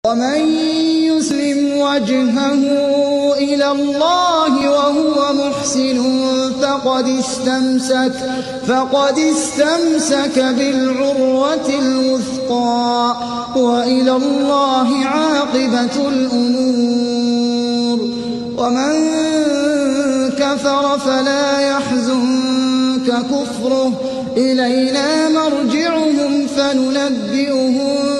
ومن يسلم وجهه إلى الله وهو محسن فقد استمسك بالعروة الوثقى وإلى الله عاقبة الأمور. ومن كفر فلا يحزنك كفره، إلينا مرجعهم فننبئهم